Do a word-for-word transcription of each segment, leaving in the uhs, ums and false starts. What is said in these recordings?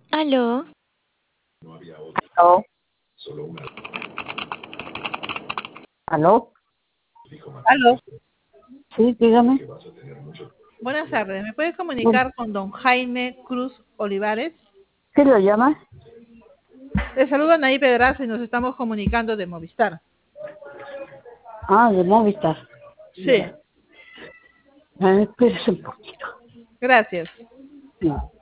¿Aló? ¿Aló? ¿Aló? Aló, Sí, dígame. buenas tardes. ¿Me puedes Bueno, comunicar con don Jaime Cruz Olivares? ¿sí lo llama? Le saluda Naí Pedraza y nos estamos comunicando de Movistar. Ah, de Movistar. Sí, Ah, espérese un poquito. gracias. No.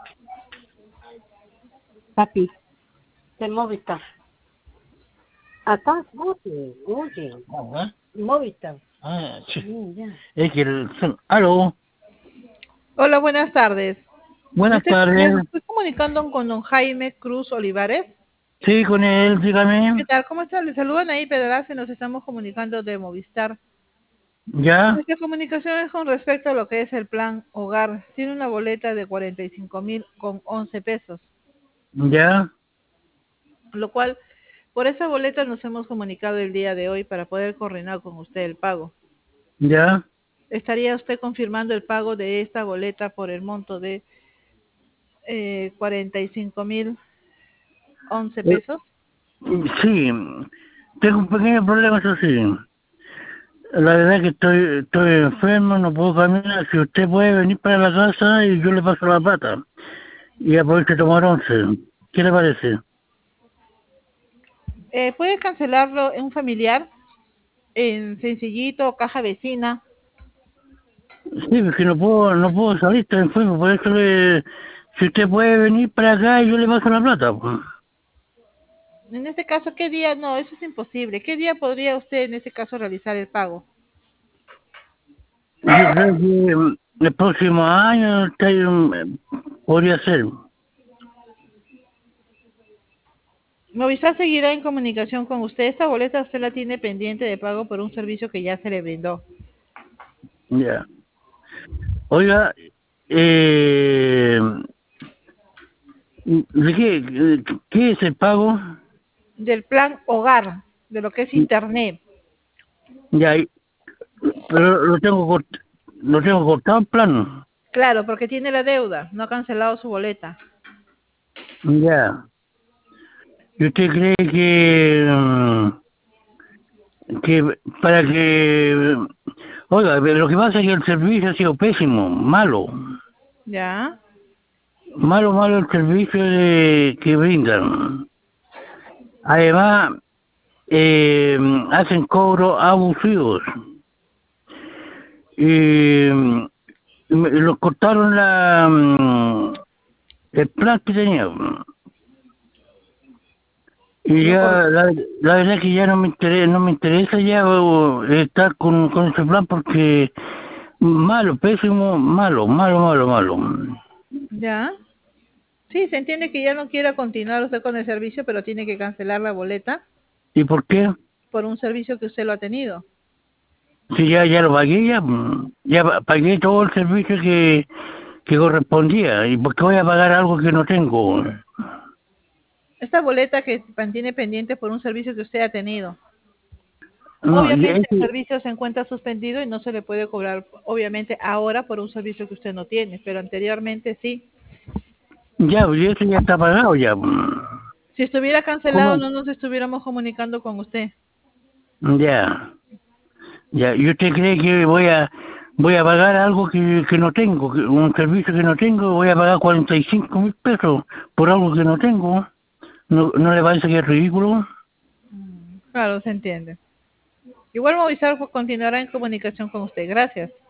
Papi, de Movistar. Acá, oye, oye. Ajá. Movistar. Ah, sí. Sí, ya. Es que el... son- Aló, Hola, buenas tardes. Me buenas estoy, me tardes. estoy comunicando con don Jaime Cruz Olivares. Sí, con él, ¿Qué dígame. tal? ¿Cómo está? Le saluda Naí Pedraza y nos estamos comunicando de Movistar. ¿Ya? Nuestra comunicación es con respecto a lo que es el plan Hogar. Tiene una boleta de cuarenta y cinco mil con once pesos, ¿Ya? lo cual por esa boleta nos hemos comunicado el día de hoy para poder coordinar con usted el pago. ¿Ya? ¿Estaría usted confirmando el pago de esta boleta por el monto de eh, cuarenta y cinco mil once Eh, pesos? sí, tengo un pequeño problema, eso sí. La verdad es que estoy, estoy enfermo, no puedo caminar. Si usted puede venir para la casa y yo le paso la plata. Y aprovecho de tomar once. ¿Qué le parece? Eh, ¿puede cancelarlo en un familiar, en Sencillito, caja vecina? Sí, porque no puedo, no puedo salir, estoy enfermo. Por eso le... Si usted puede venir para acá y yo le paso la plata, pues. En este caso, ¿qué día? No, eso es imposible. ¿Qué día podría usted en este caso realizar el pago? Yo creo que mm, el próximo año está, mm, podría ser. Movistar seguirá en comunicación con usted. Esta boleta usted la tiene pendiente de pago por un servicio que ya se le brindó. Ya. Oiga, eh, ¿de qué, qué es el pago? Del plan Hogar, de lo que es Internet. Ya, y- pero lo tengo cort- lo tengo cortado en plano. Claro, porque tiene la deuda, no ha cancelado su boleta. Ya. ¿Y usted cree que, mm, que para que... Oiga, pero lo que pasa es que el servicio ha sido pésimo, malo. ¿Ya? Malo, malo el servicio de, que brindan. Además, eh, hacen cobros abusivos. Y mm, me- los cortaron la, mm, el plan que tenía. Y Lo cor- ya, la, la verdad es que ya no me interesa, no me interesa ya o, estar con, con ese plan porque malo, pésimo, malo, malo, malo, malo. ¿Ya? Sí, se entiende que ya no quiera continuar usted con el servicio, pero tiene que cancelar la boleta ¿Y por qué? por un servicio que usted lo ha tenido. Si ya, ya lo pagué, ya, mm, ya pa- pagué todo el servicio que, que correspondía. ¿Y por qué voy a pagar algo que no tengo? Esta boleta que mantiene pendiente por un servicio que usted ha tenido. No, y Obviamente el ese- servicio se encuentra suspendido y no se le puede cobrar, obviamente, ahora por un servicio que usted no tiene, pero anteriormente sí. ya, y eso ya está pagado ya. Si estuviera cancelado, ¿Cómo? no nos estuviéramos comunicando con usted. Ya, ya. ¿Y usted cree que voy a voy a pagar algo que, que no tengo, que- un servicio que no tengo? ¿Voy a pagar cuarenta y cinco mil pesos por algo que no tengo? ¿No, no le parece que es ridículo? Claro, se entiende. Igual Movistar continuará en comunicación con usted. Gracias.